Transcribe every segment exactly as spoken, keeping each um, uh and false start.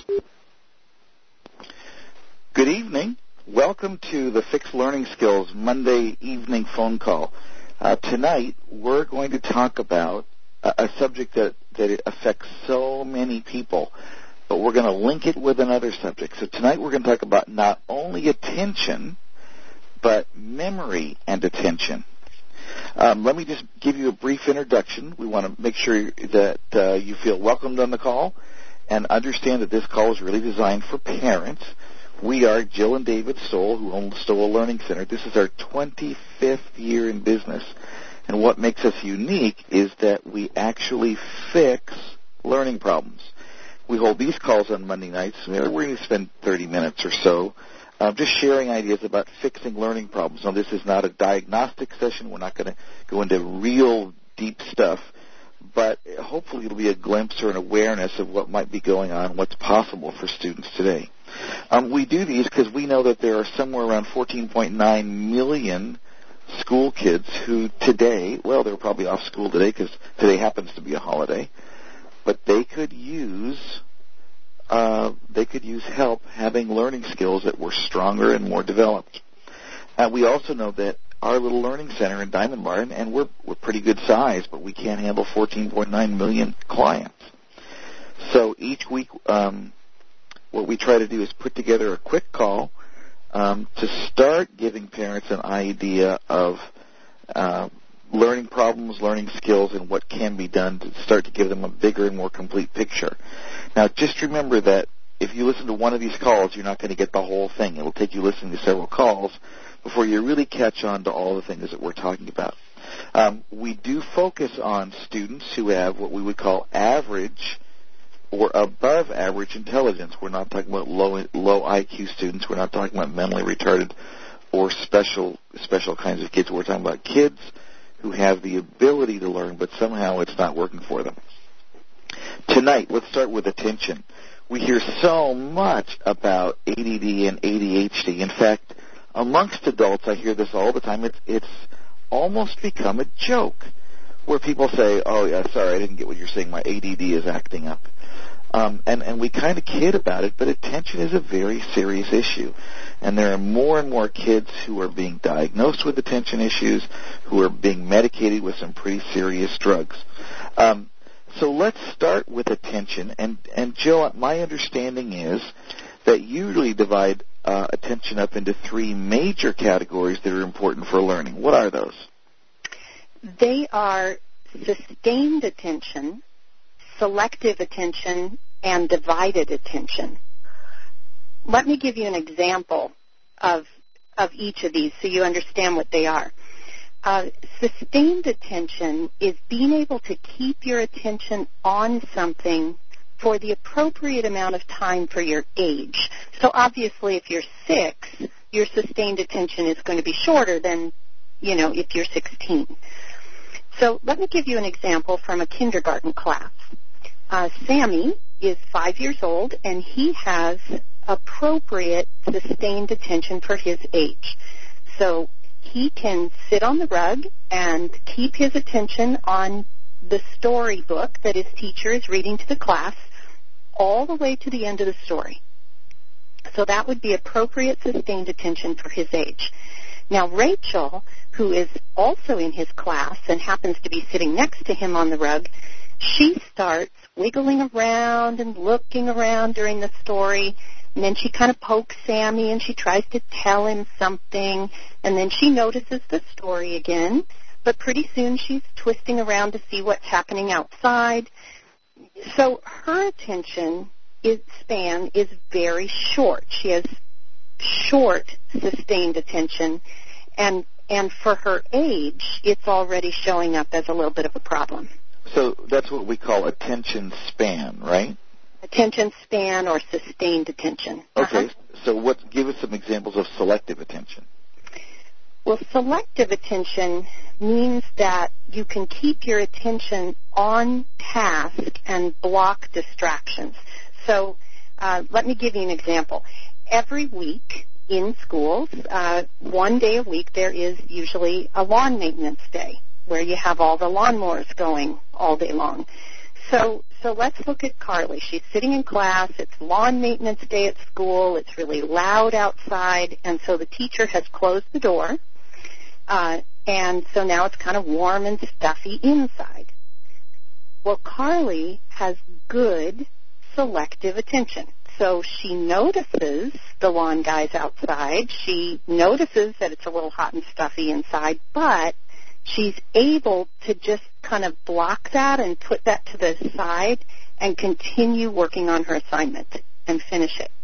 Good evening. Welcome to the Fixed Learning Skills Monday evening phone call. Uh, tonight, we're going to talk about a, a subject that, that it affects so many people, but we're going to link it with another subject. So tonight we're going to talk about not only attention, but memory and attention. Um, let me just give you a brief introduction. We want to make sure that uh, you feel welcomed on the call and understand that this call is really designed for parents. We are Jill and David Stoll, who own Stoll Learning Center. This is our twenty-fifth year in business, and what makes us unique is that we actually fix learning problems. We hold these calls on Monday nights. We're going to spend thirty minutes or so uh, just sharing ideas about fixing learning problems. Now, this is not a diagnostic session. We're not going to go into real deep stuff, but hopefully it'll be a glimpse or an awareness of what might be going on, what's possible for students today. Um, we do these because we know that there are somewhere around fourteen point nine million school kids who today, well, they're probably off school today because today happens to be a holiday, but they could use uh, they could use help having learning skills that were stronger and more developed. Uh, we also know that our little learning center in Diamond Bar, and, and we're we're pretty good size, but we can't handle fourteen point nine million clients. So each week, um, what we try to do is put together a quick call um, to start giving parents an idea of uh, learning problems, learning skills, and what can be done to start to give them a bigger and more complete picture. Now, just remember that if you listen to one of these calls, you're not going to get the whole thing. It will take you listening to several calls before you really catch on to all the things that we're talking about. Um, we do focus on students who have what we would call average or above average intelligence. We're not talking about low low I Q students. We're not talking about mentally retarded or special special kinds of kids. We're talking about kids who have the ability to learn, but somehow it's not working for them. Tonight, let's start with attention. We hear so much about A D D and A D H D. In fact, amongst adults, I hear this all the time. It's, it's almost become a joke where people say, oh, yeah, sorry, I didn't get what you're saying. My A D D is acting up. Um, and, and we kind of kid about it, but attention is a very serious issue. And there are more and more kids who are being diagnosed with attention issues, who are being medicated with some pretty serious drugs. Um, so let's start with attention. And, and Jill, my understanding is that you really divide uh, attention up into three major categories that are important for learning. What are those? They are sustained attention, selective attention, and divided attention. Let me give you an example of of each of these so you understand what they are. Uh, sustained attention is being able to keep your attention on something for the appropriate amount of time for your age. So obviously if you're six, your sustained attention is going to be shorter than, you know, if you're sixteen. So let me give you an example from a kindergarten class. Uh, Sammy is five years old, and he has appropriate sustained attention for his age. So he can sit on the rug and keep his attention on the storybook that his teacher is reading to the class all the way to the end of the story. So that would be appropriate sustained attention for his age. Now, Rachel, who is also in his class and happens to be sitting next to him on the rug, she starts wiggling around and looking around during the story, and then she kind of pokes Sammy and she tries to tell him something, and then she notices the story again, but pretty soon she's twisting around to see what's happening outside. So her attention is, span is very short. She has short sustained attention, and and for her age, it's already showing up as a little bit of a problem. So that's what we call attention span, right? Attention span or sustained attention. Okay. Uh-huh. So what? Give us some examples of selective attention. Well, selective attention means that you can keep your attention on task and block distractions. So uh, let me give you an example. Every week in schools, uh, one day a week, there is usually a lawn maintenance day where you have all the lawnmowers going all day long. So so let's look at Carly. She's sitting in class. It's lawn maintenance day at school. It's really loud outside, and so the teacher has closed the door, uh, and so now it's kind of warm and stuffy inside. Well, Carly has good selective attention. So she notices the lawn guys outside. She notices that it's a little hot and stuffy inside, but she's able to just kind of block that and put that to the side and continue working on her assignment and finish it.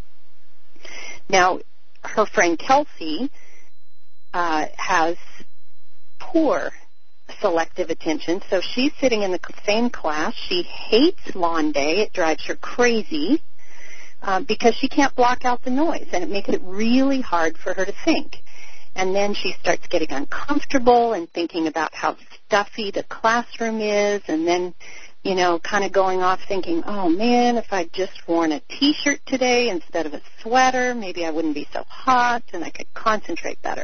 Now, her friend Kelsey uh, has poor selective attention, so she's sitting in the same class. She hates lawn day. It drives her crazy uh, because she can't block out the noise, and it makes it really hard for her to think. And then she starts getting uncomfortable and thinking about how stuffy the classroom is, and then, you know, kind of going off thinking, oh, man, if I'd just worn a T-shirt today instead of a sweater, maybe I wouldn't be so hot and I could concentrate better.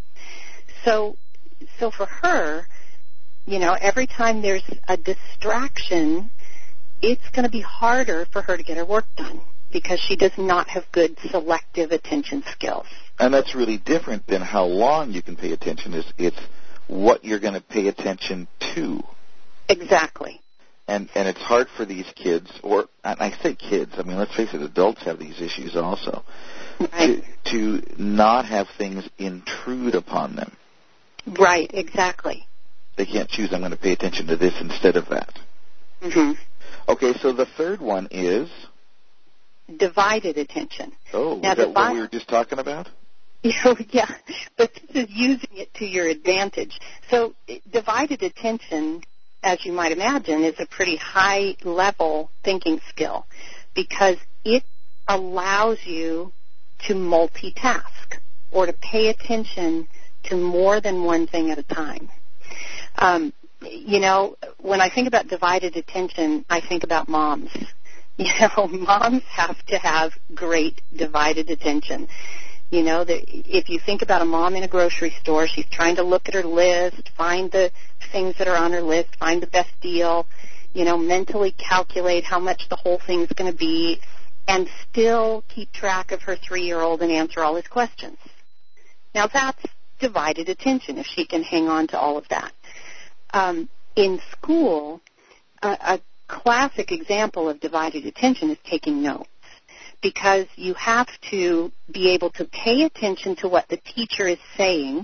So, so for her, you know, every time there's a distraction, it's going to be harder for her to get her work done because she does not have good selective attention skills. And that's really different than how long you can pay attention. It's, it's what you're going to pay attention to. Exactly. And and it's hard for these kids, or and I say kids, I mean, let's face it, adults have these issues also, right. to, to not have things intrude upon them. Right, exactly. They can't choose, I'm going to pay attention to this instead of that. Mm-hmm. Okay, so the third one is? Divided attention. Oh, now, is that divi- what we were just talking about? Yeah, but this is using it to your advantage. So divided attention, as you might imagine, is a pretty high-level thinking skill because it allows you to multitask or to pay attention to more than one thing at a time. Um, you know, when I think about divided attention, I think about moms. You know, moms have to have great divided attention. You know, the, if you think about a mom in a grocery store, she's trying to look at her list, find the things that are on her list, find the best deal, you know, mentally calculate how much the whole thing's going to be, and still keep track of her three-year-old and answer all his questions. Now, that's divided attention if she can hang on to all of that. Um, in school, a, a classic example of divided attention is taking notes, because you have to be able to pay attention to what the teacher is saying,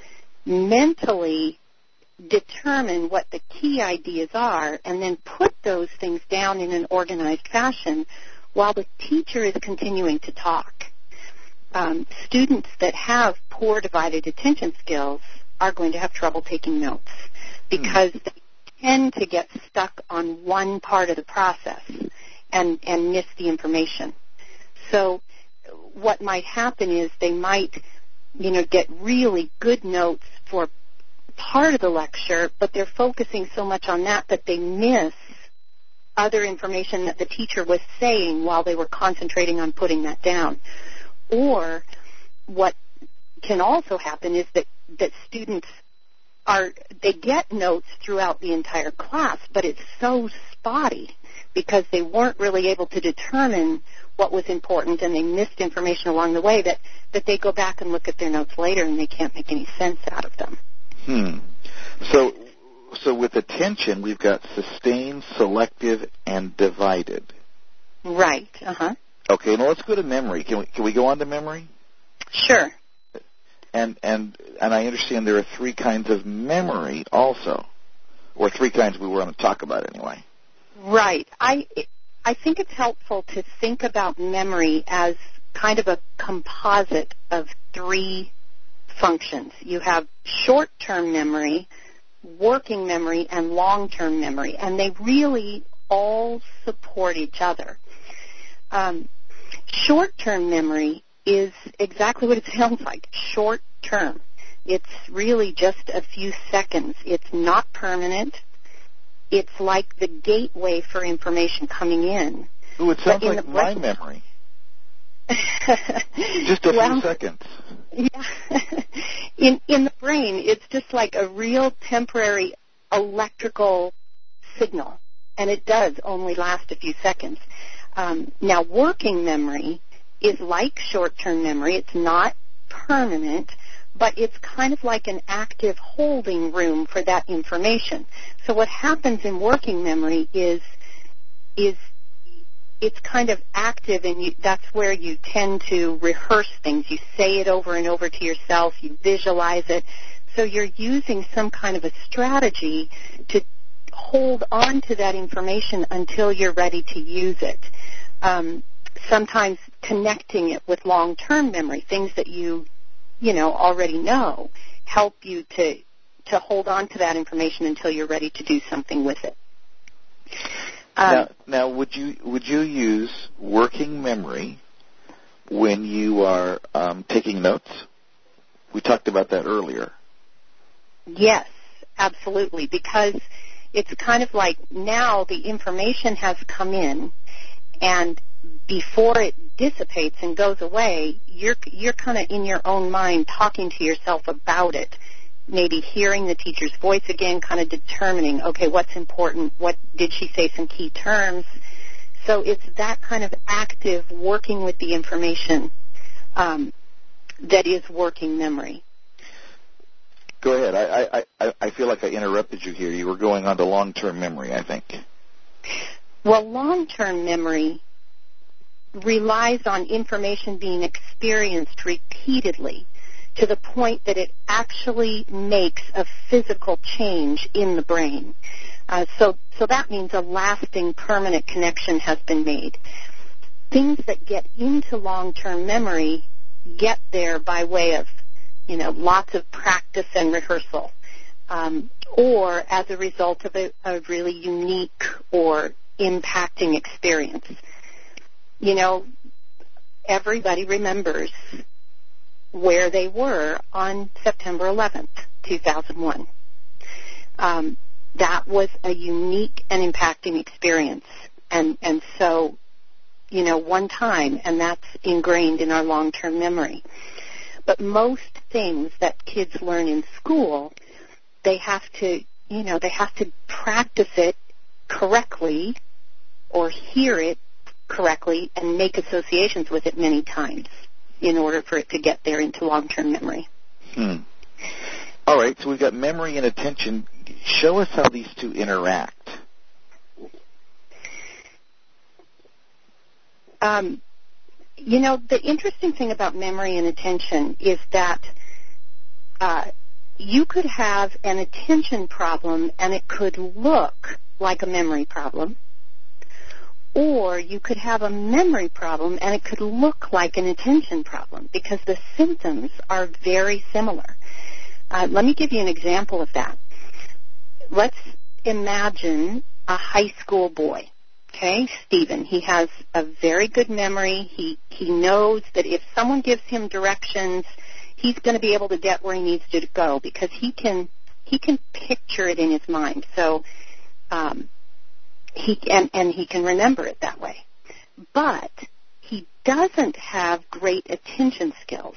mentally determine what the key ideas are, and then put those things down in an organized fashion while the teacher is continuing to talk. Um, students that have poor divided attention skills are going to have trouble taking notes because mm. they tend to get stuck on one part of the process and, and miss the information. So what might happen is they might, you know, get really good notes for part of the lecture, but they're focusing so much on that that they miss other information that the teacher was saying while they were concentrating on putting that down. Or what can also happen is that, that students are, they get notes throughout the entire class, but it's so spotty because they weren't really able to determine what was important and they missed information along the way that, that they go back and look at their notes later and they can't make any sense out of them. Hmm. So, so with attention, we've got sustained, selective, and divided. Right. Uh-huh. Okay, now let's go to memory. Can we can we go on to memory? Sure. And and and I understand there are three kinds of memory also, or three kinds we were going to talk about anyway. Right. I I think it's helpful to think about memory as kind of a composite of three functions. You have short-term memory, working memory, and long-term memory, and they really all support each other. Um, short-term memory is exactly what it sounds like, short-term. It's really just a few seconds. It's not permanent. It's like the gateway for information coming in. Ooh, it sounds like my memory. Just a well, few seconds. Yeah. in, in the brain, it's just like a real temporary electrical signal and it does only last a few seconds. Um, now, working memory is like short-term memory. It's not permanent, but it's kind of like an active holding room for that information. So what happens in working memory is is it's kind of active, and you, that's where you tend to rehearse things. You say it over and over to yourself. You visualize it. So you're using some kind of a strategy to hold on to that information until you're ready to use it. Um, sometimes connecting it with long-term memory, things that you, you know, already know, help you to to hold on to that information until you're ready to do something with it. Um, now, now, would you would you use working memory when you are um, taking notes? We talked about that earlier. Yes, absolutely, because it's kind of like now the information has come in, and before it dissipates and goes away, you're you're kind of in your own mind talking to yourself about it. Maybe hearing the teacher's voice again, kind of determining, okay, what's important, what did she say some key terms. So it's that kind of active working with the information um, that is working memory. Go ahead. I, I, I feel like I interrupted you here. You were going on to long-term memory, I think. Well, long-term memory relies on information being experienced repeatedly to the point that it actually makes a physical change in the brain. Uh, so, so that means a lasting, permanent connection has been made. Things that get into long-term memory get there by way of, you know, lots of practice and rehearsal, um, or as a result of a, a really unique or impacting experience. You know, everybody remembers where they were on September eleventh, two thousand one. Um, that was a unique and impacting experience. And, and so, you know, one time, and that's ingrained in our long-term memory. But most things that kids learn in school, they have to, you know, they have to practice it correctly or hear it correctly and make associations with it many times in order for it to get there into long-term memory. Hmm. All right, so we've got memory and attention. Show us how these two interact. Um, you know, the interesting thing about memory and attention is that uh, you could have an attention problem and it could look like a memory problem, or you could have a memory problem and it could look like an attention problem because the symptoms are very similar. Uh, let me give you an example of that. Let's imagine a high school boy, okay, Stephen. He has a very good memory. He, he knows that if someone gives him directions, he's going to be able to get where he needs to go because he can, he can picture it in his mind. So, um, He and, and he can remember it that way. But he doesn't have great attention skills.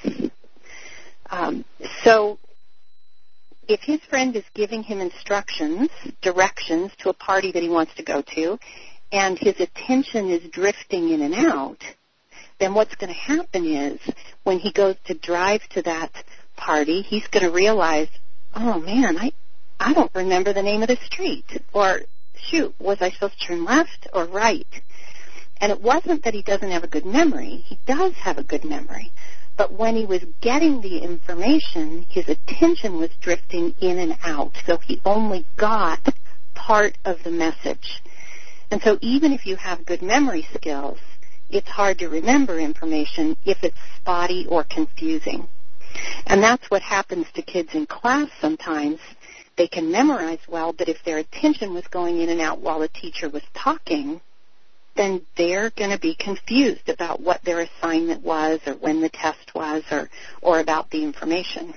Um, so if his friend is giving him instructions, directions to a party that he wants to go to, and his attention is drifting in and out, then what's going to happen is when he goes to drive to that party, he's going to realize, oh, man, I, I don't remember the name of the street, or shoot, was I supposed to turn left or right? And it wasn't that he doesn't have a good memory. He does have a good memory. But when he was getting the information, his attention was drifting in and out. So he only got part of the message. And so even if you have good memory skills, it's hard to remember information if it's spotty or confusing. And that's what happens to kids in class sometimes. They can memorize well, but if their attention was going in and out while the teacher was talking, then they're going to be confused about what their assignment was or when the test was or, or about the information.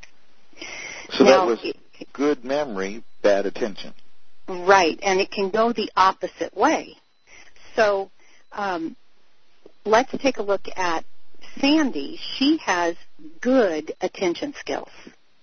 So now, that was good memory, bad attention. Right, and it can go the opposite way. So um, let's take a look at Sandy. She has good attention skills,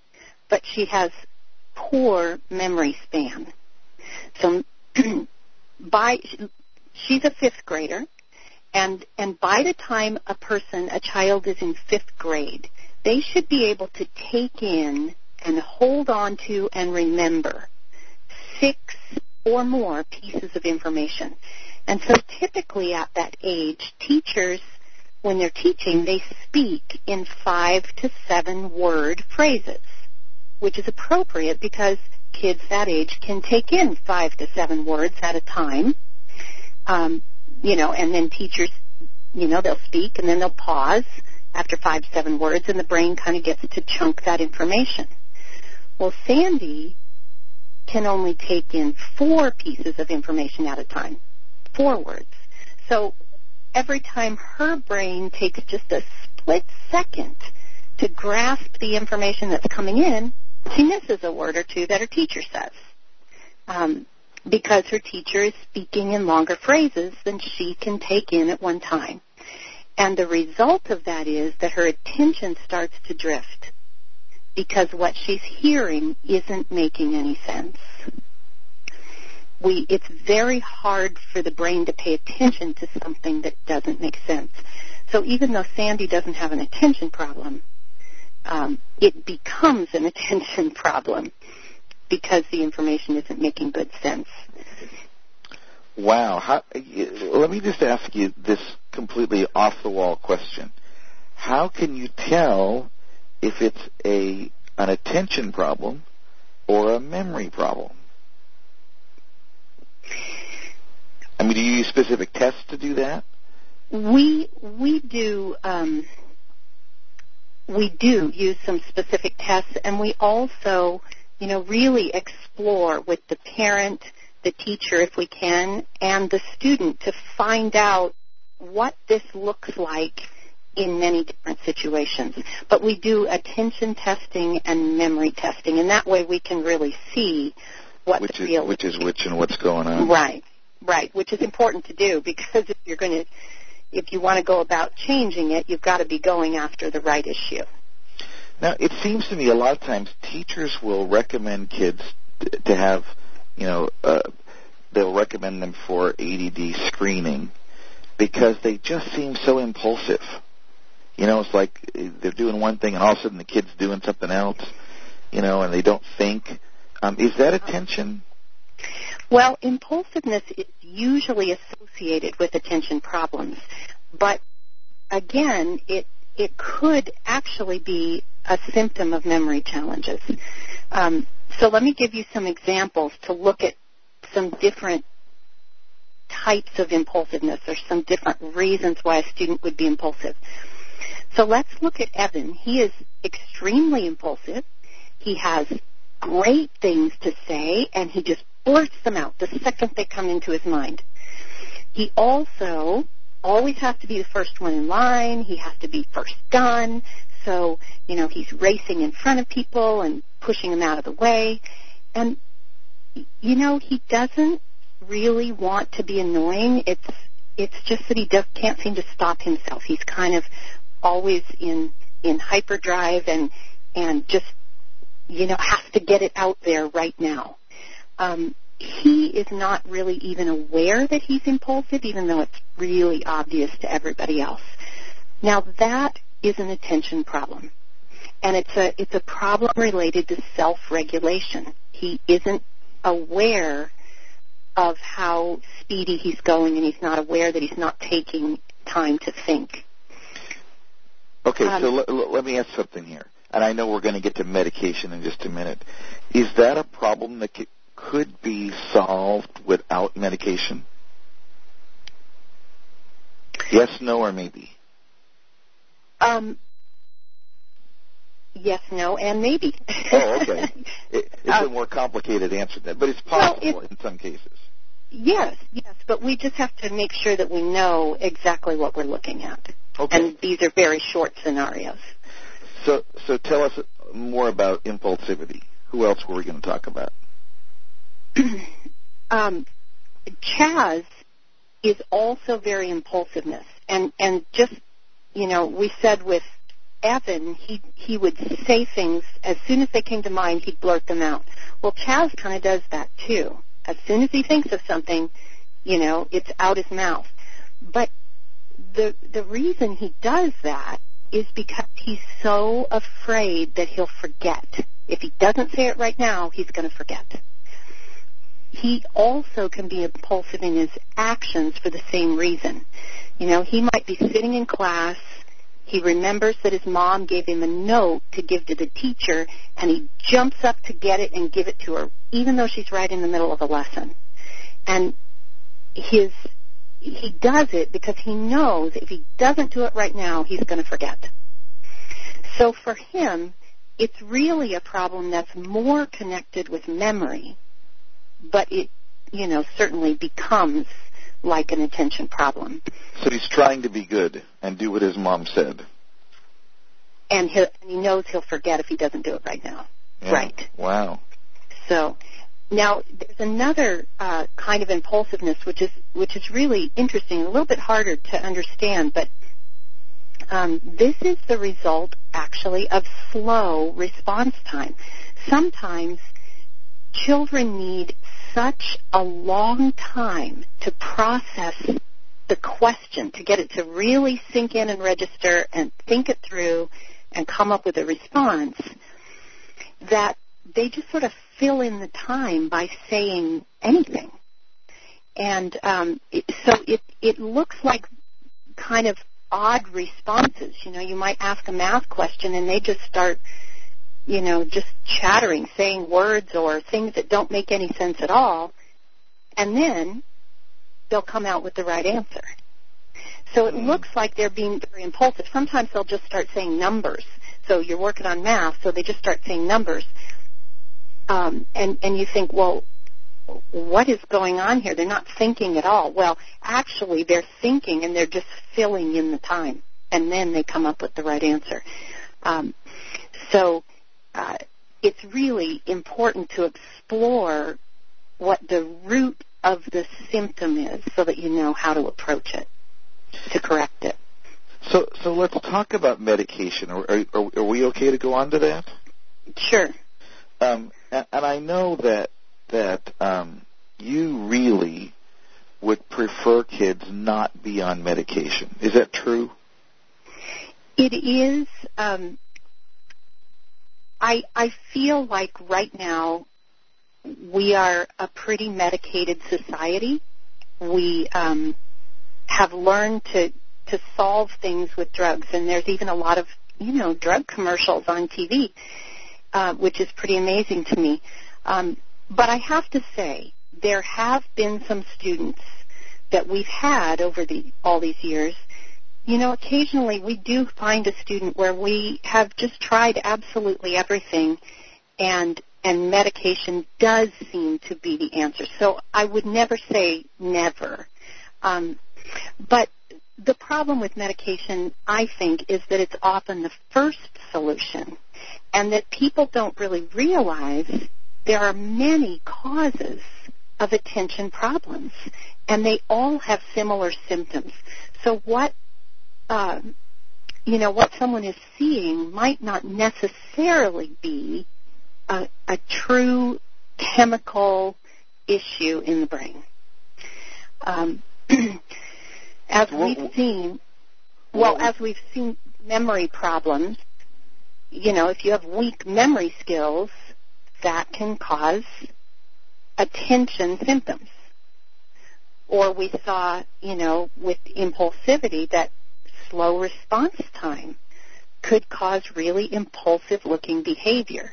but she has poor memory span. So by she's a fifth grader, and and by the time a person, a child is in fifth grade, they should be able to take in and hold on to and remember six or more pieces of information. And so typically at that age, teachers, when they're teaching, they speak in five to seven word phrases, which is appropriate because kids that age can take in five to seven words at a time. Um, you know, and then teachers, you know, they'll speak and then they'll pause after five, seven words, and the brain kind of gets to chunk that information. Well, Sandy can only take in four pieces of information at a time, four words. So every time her brain takes just a split second to grasp the information that's coming in, she misses a word or two that her teacher says, um, because her teacher is speaking in longer phrases than she can take in at one time. And the result of that is that her attention starts to drift because what she's hearing isn't making any sense. We, it's very hard for the brain to pay attention to something that doesn't make sense. So even though Sandy doesn't have an attention problem, um, it becomes an attention problem because the information isn't making good sense. Wow. How, let me just ask you this completely off-the-wall question. How can you tell if it's a an attention problem or a memory problem? I mean, do you use specific tests to do that? We we do um, we do use some specific tests, and we also, you know, really explore with the parent, the teacher, if we can, and the student to find out what this looks like in many different situations. But we do attention testing and memory testing, and that way we can really see what which the is, real which is which and what's going on. Right, right, which is important to do because if you're going to, if you want to go about changing it, you've got to be going after the right issue. Now, it seems to me a lot of times teachers will recommend kids to have, you know, uh, they'll recommend them for A D D screening because they just seem so impulsive. You know, it's like they're doing one thing and all of a sudden the kid's doing something else, you know, and they don't think. Um, is that attention? Well, impulsiveness is usually associated with attention problems, but again, it it could actually be a symptom of memory challenges. Um, so let me give you some examples to look at some different types of impulsiveness or some different reasons why a student would be impulsive. So let's look at Evan. He is extremely impulsive. He has great things to say, and he just blurts them out the second they come into his mind. He also always has to be the first one in line. He has to be first done. So, you know, he's racing in front of people and pushing them out of the way. And, you know, he doesn't really want to be annoying. It's it's just that he just can't seem to stop himself. He's kind of always in in hyperdrive and and just, you know, has to get it out there right now. Um, he is not really even aware that he's impulsive, even though it's really obvious to everybody else. Now, that is an attention problem, and it's a it's a problem related to self-regulation. He isn't aware of how speedy he's going, and he's not aware that he's not taking time to think. Okay, um, so l- l- let me ask something here. And I know we're going to get to medication in just a minute. Is that a problem that c- could be solved without medication? Yes, no, or maybe? Um, yes, no, and maybe. Oh, okay. It, it's uh, a more complicated answer than that, but it's possible well, it's, in some cases. Yes, yes, but we just have to make sure that we know exactly what we're looking at. Okay. And these are very short scenarios. So, so tell us more about impulsivity. Who else were we going to talk about? um, Chaz is also very impulsiveness, and and just, you know, we said with Evan, he he would say things as soon as they came to mind, he'd blurt them out. Well, Chaz kind of does that too. As soon as he thinks of something, You know, it's out his mouth. But the the reason he does that is because he's so afraid that he'll forget. If he doesn't say it right now, he's going to forget. He also can be impulsive in his actions for the same reason. You know, he might be sitting in class, he remembers that his mom gave him a note to give to the teacher, and he jumps up to get it and give it to her, even though she's right in the middle of a lesson. And his he does it because he knows if he doesn't do it right now, he's going to forget. So for him, it's really a problem that's more connected with memory, but it, you know, certainly becomes like an attention problem. So he's trying to be good and do what his mom said. And, he'll, and he knows he'll forget if he doesn't do it right now. Yeah. Right. Wow. So now there's another uh, kind of impulsiveness, which is which is really interesting, a little bit harder to understand, but um, this is the result, actually, of slow response time. Sometimes children need such a long time to process the question, to get it to really sink in and register and think it through and come up with a response, that they just sort of fill in the time by saying anything. And um, it, so it, it looks like kind of odd responses. You know, you might ask a math question and they just start, you know, just chattering, saying words or things that don't make any sense at all, and then they'll come out with the right answer. So it looks like they're being very impulsive. Sometimes they'll just start saying numbers. So you're working on math, so they just start saying numbers. Um, and, and you think, well, what is going on here? They're not thinking at all. Well, actually, they're thinking, and they're just filling in the time, and then they come up with the right answer. Um, so uh, it's really important to explore what the root of the symptom is so that you know how to approach it, to correct it. So so let's talk about medication. Are, are, are we okay to go on to that? Sure. Um, and, and I know that that um, you really would prefer kids not be on medication. Is that true? It is. Um, I I feel like right now we are a pretty medicated society. We um, have learned to to solve things with drugs, and there's even a lot of, you know, drug commercials on T V, uh, which is pretty amazing to me. Um, but I have to say, there have been some students that we've had over the all these years. You know, occasionally we do find a student where we have just tried absolutely everything, and and medication does seem to be the answer. So I would never say never. Um, but the problem with medication, I think, is that it's often the first solution, and that people don't really realize there are many causes of attention problems, and they all have similar symptoms. So what, uh, you know, what someone is seeing might not necessarily be a, a true chemical issue in the brain. Um, as we've seen, well, as we've seen memory problems, you know, if you have weak memory skills, that can cause attention symptoms. Or we saw, you know, with impulsivity, that slow response time could cause really impulsive-looking behavior.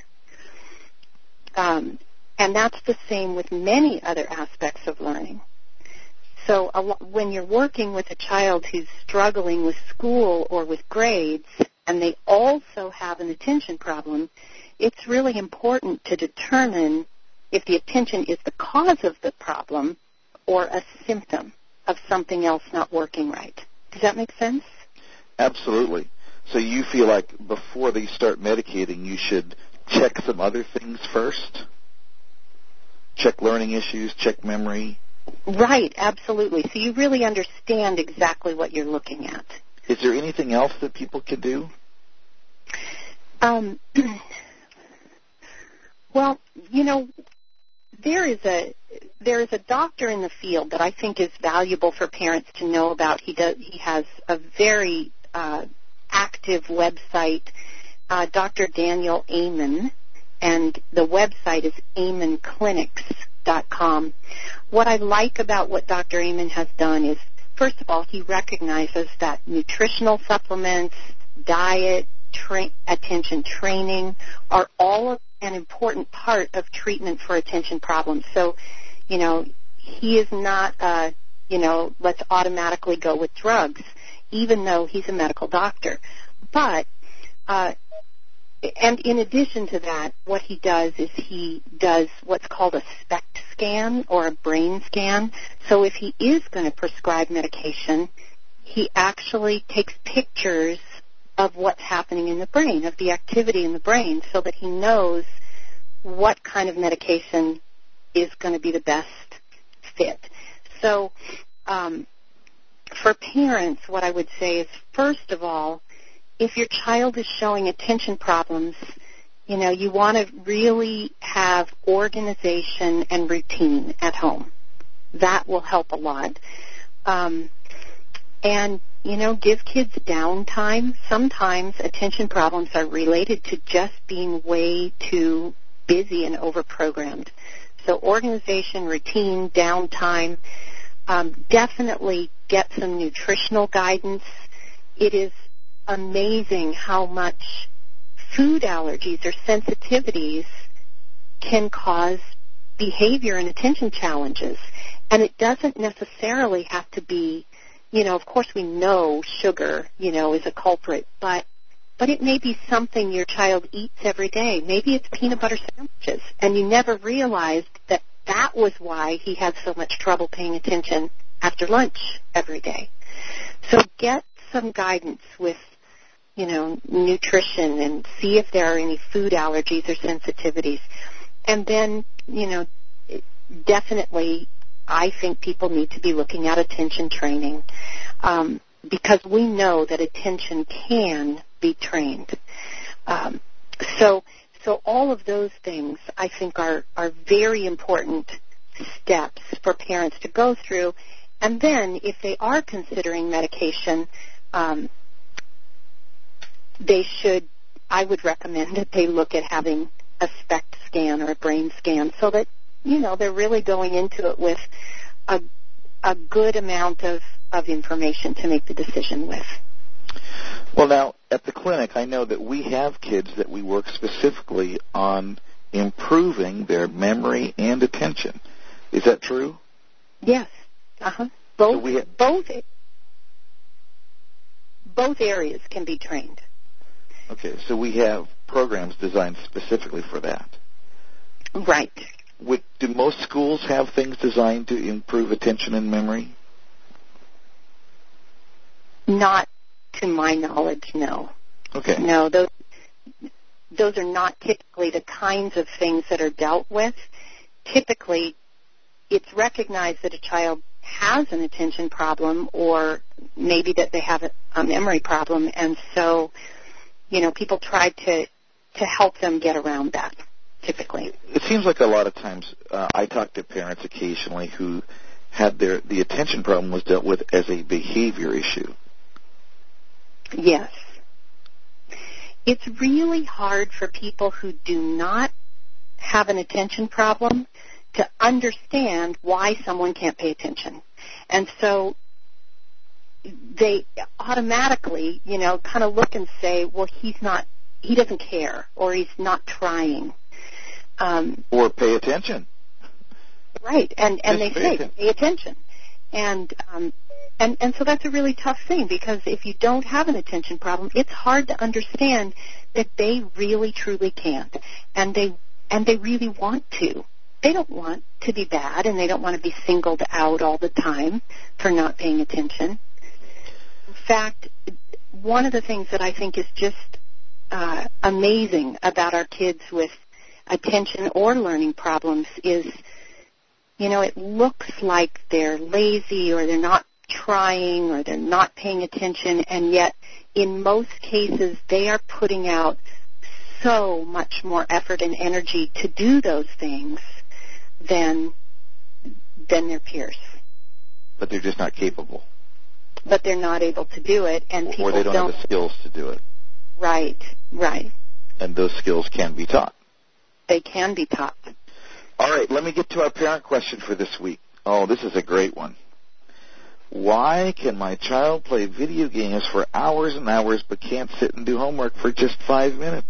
Um, and that's the same with many other aspects of learning. So a lo- when you're working with a child who's struggling with school or with grades, and they also have an attention problem, it's really important to determine if the attention is the cause of the problem or a symptom of something else not working right. Does that make sense? Absolutely. So you feel like before they start medicating, you should check some other things first? Check learning issues, check memory? Right, absolutely. So you really understand exactly what you're looking at. Is there anything else that people can do? Um, well, you know, there is a there is a doctor in the field that I think is valuable for parents to know about. He does he has a very uh, active website, uh, Doctor Daniel Amen, and the website is amen clinics dot com. What I like about what Doctor Amen has done is, first of all, he recognizes that nutritional supplements, diet, tra- attention training are all an important part of treatment for attention problems. So, you know, he is not, uh, you know, let's automatically go with drugs, even though he's a medical doctor. But, uh, and in addition to that, what he does is he does what's called a SPECT scan or a brain scan. So if he is going to prescribe medication, he actually takes pictures of what's happening in the brain, of the activity in the brain, so that he knows what kind of medication is going to be the best fit. So um, for parents, what I would say is, first of all, if your child is showing attention problems, you know, you want to really have organization and routine at home. That will help a lot. Um, and, you know, give kids downtime. Sometimes attention problems are related to just being way too busy and overprogrammed. So organization, routine, downtime, um, definitely get some nutritional guidance. It is amazing how much food allergies or sensitivities can cause behavior and attention challenges. And it doesn't necessarily have to be, you know, of course we know sugar, you know, is a culprit, but but it may be something your child eats every day. Maybe it's peanut butter sandwiches, and you never realized that that was why he had so much trouble paying attention after lunch every day. So get some guidance with, you know, nutrition and see if there are any food allergies or sensitivities. And then, you know, definitely I think people need to be looking at attention training um, because we know that attention can be trained. Um, so so all of those things I think are, are very important steps for parents to go through. And then if they are considering medication, um, they should, I would recommend that they look at having a SPECT scan or a brain scan so that, you know, they're really going into it with a, a good amount of, of information to make the decision with. Well, now, at the clinic, I know that we have kids that we work specifically on improving their memory and attention. Is that true? Yes. Uh-huh. Both, so we ha- both, both areas can be trained. Okay, so we have programs designed specifically for that. Right. Would, do most schools have things designed to improve attention and memory? Not to my knowledge, no. Okay. No, those those are not typically the kinds of things that are dealt with. Typically, it's recognized that a child has an attention problem or maybe that they have a, a memory problem, and so, you know, people try to, to help them get around that, typically. It seems like a lot of times uh, I talk to parents occasionally who had their the attention problem was dealt with as a behavior issue. Yes. It's really hard for people who do not have an attention problem to understand why someone can't pay attention. And so they automatically, you know, kind of look and say, well, he's not, he doesn't care, or he's not trying. Um, or pay attention. Right, and, and Just they pay say, attention. pay attention. And, um, and, and so that's a really tough thing, because if you don't have an attention problem, it's hard to understand that they really, truly can't, and they, and they really want to. They don't want to be bad, and they don't want to be singled out all the time for not paying attention. In fact, one of the things that I think is just uh, amazing about our kids with attention or learning problems is, you know, it looks like they're lazy or they're not trying or they're not paying attention, and yet in most cases they are putting out so much more effort and energy to do those things than than their peers. But they're just not capable. But they're not able to do it, and people or they don't, don't have the skills to do it. Right, right. And those skills can be taught. They can be taught. All right, let me get to our parent question for this week. Oh, this is a great one. Why can my child play video games for hours and hours but can't sit and do homework for just five minutes?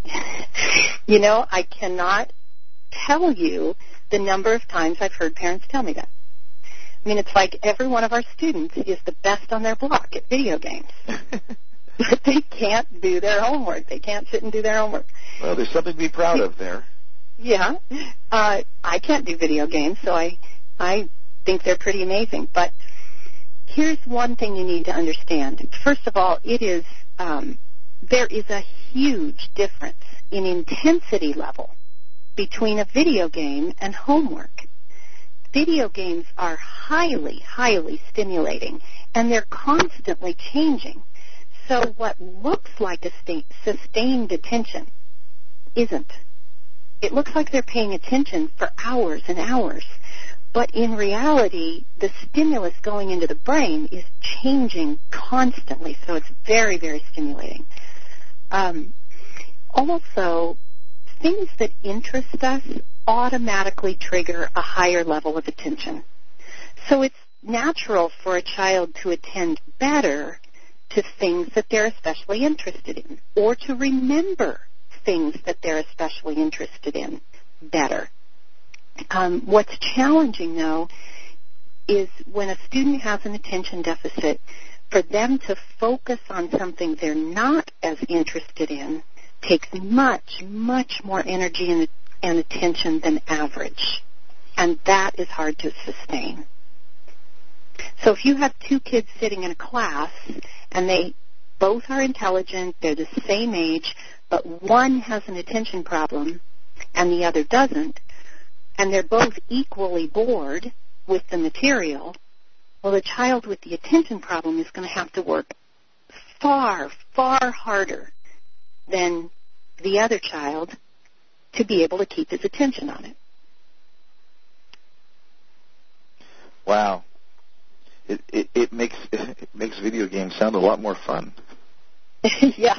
You know, I cannot tell you the number of times I've heard parents tell me that. I mean, it's like every one of our students is the best on their block at video games. But they can't do their homework. They can't sit and do their homework. Well, there's something to be proud of there. Yeah. Uh, I can't do video games, so I, I think they're pretty amazing. But here's one thing you need to understand. First of all, it is um, there is a huge difference in intensity level between a video game and homework. Video games are highly, highly stimulating, and they're constantly changing. So what looks like a sustained attention isn't. It looks like they're paying attention for hours and hours. But in reality, the stimulus going into the brain is changing constantly, so it's very, very stimulating. Um, also, things that interest us automatically trigger a higher level of attention. So it's natural for a child to attend better to things that they're especially interested in, or to remember things that they're especially interested in better. Um, what's challenging, though, is when a student has an attention deficit, for them to focus on something they're not as interested in takes much, much more energy and, and attention than average. And that is hard to sustain. So if you have two kids sitting in a class and they both are intelligent, they're the same age, but one has an attention problem and the other doesn't, and they're both equally bored with the material, well, the child with the attention problem is going to have to work far, far harder than the other child to be able to keep his attention on it. Wow. It, it, it makes it makes video games sound a lot more fun. Yeah.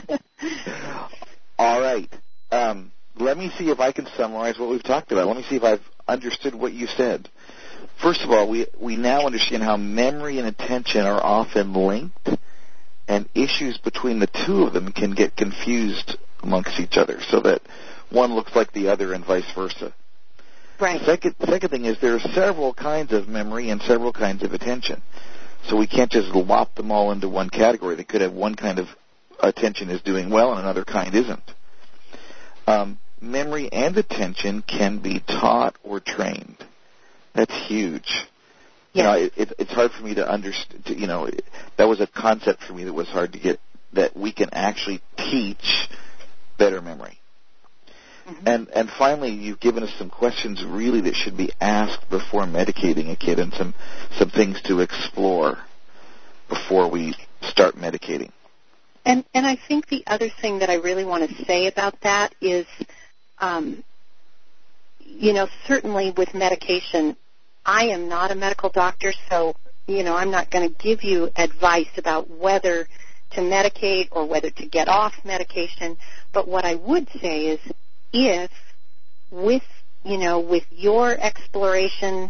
All right. Um, let me see if I can summarize what we've talked about. Let me see if I've understood what you said. First of all, we we now understand how memory and attention are often linked, and issues between the two of them can get confused amongst each other, so that one looks like the other and vice versa. Right. Second, second thing is there are several kinds of memory and several kinds of attention. So we can't just lop them all into one category. They could have one kind of attention is doing well and another kind isn't. Um, memory and attention can be taught or trained. That's huge. Yeah. You know, it, it, it's hard for me to understand. You know, it, that was a concept for me that was hard to get, that we can actually teach better memory. Mm-hmm. And and finally, you've given us some questions really that should be asked before medicating a kid, and some, some things to explore before we start medicating. And and I think the other thing that I really want to say about that is, um, you know, certainly with medication, I am not a medical doctor, so, you know, I'm not going to give you advice about whether to medicate or whether to get off medication. But what I would say is, if with, you know, with your exploration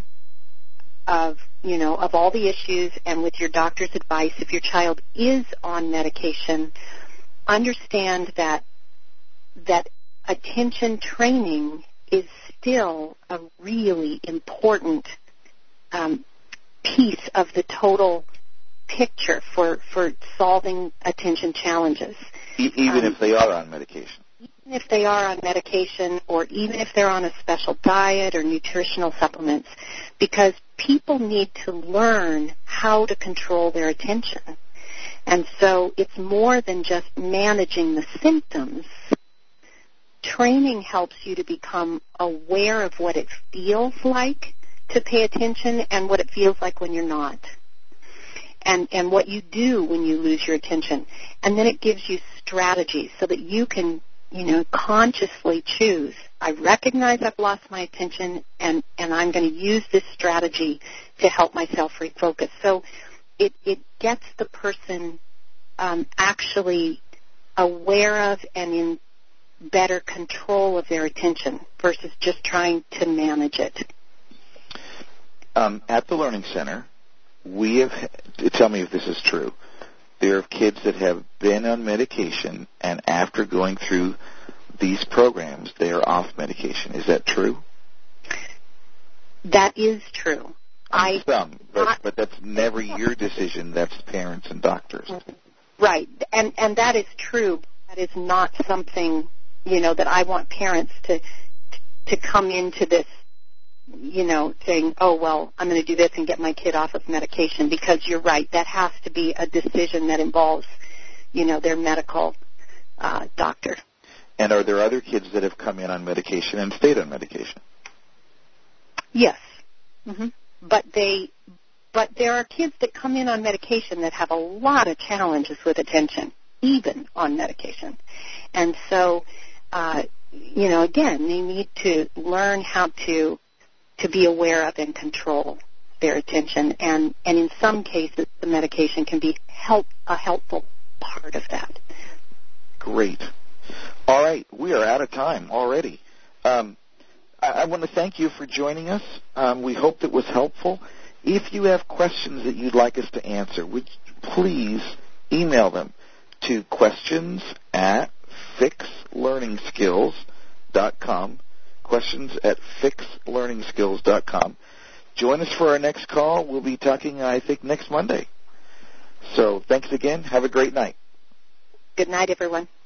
of, you know, of all the issues and with your doctor's advice, if your child is on medication, understand that that attention training is still a really important um, piece of the total picture for, for solving attention challenges. E- even um, if they are on medication. Even if they are on medication, or even if they're on a special diet or nutritional supplements, because people need to learn how to control their attention. And so it's more than just managing the symptoms. Training helps you to become aware of what it feels like to pay attention and what it feels like when you're not. And, and what you do when you lose your attention. And then it gives you strategies so that you can you know, consciously choose, I recognize I've lost my attention, and, and I'm going to use this strategy to help myself refocus. So it, it gets the person um, actually aware of and in better control of their attention versus just trying to manage it. Um, at the Learning Center, we have, tell me if this is true, there are kids that have been on medication, and after going through these programs, they are off medication. Is that true? That is true. I Some, but, but that's never your decision. That's parents and doctors. Right, and and that is true. That is not something, you know, that I want parents to to come into this, you know, saying, oh, well, I'm going to do this and get my kid off of medication, because you're right. That has to be a decision that involves, you know, their medical uh, doctor. And are there other kids that have come in on medication and stayed on medication? Yes. Mm-hmm. But they, but there are kids that come in on medication that have a lot of challenges with attention, even on medication. And so, uh, you know, again, they need to learn how to to be aware of and control their attention. And, and in some cases, the medication can be help a helpful part of that. Great. All right, we are out of time already. Um, I, I want to thank you for joining us. Um, we hope it was helpful. If you have questions that you'd like us to answer, would you please email them to questions at fix learning skills dot com, questions at fix learning skills dot com. Join us for our next call. We'll be talking, I think, next Monday. So thanks again. Have a great night. Good night, everyone.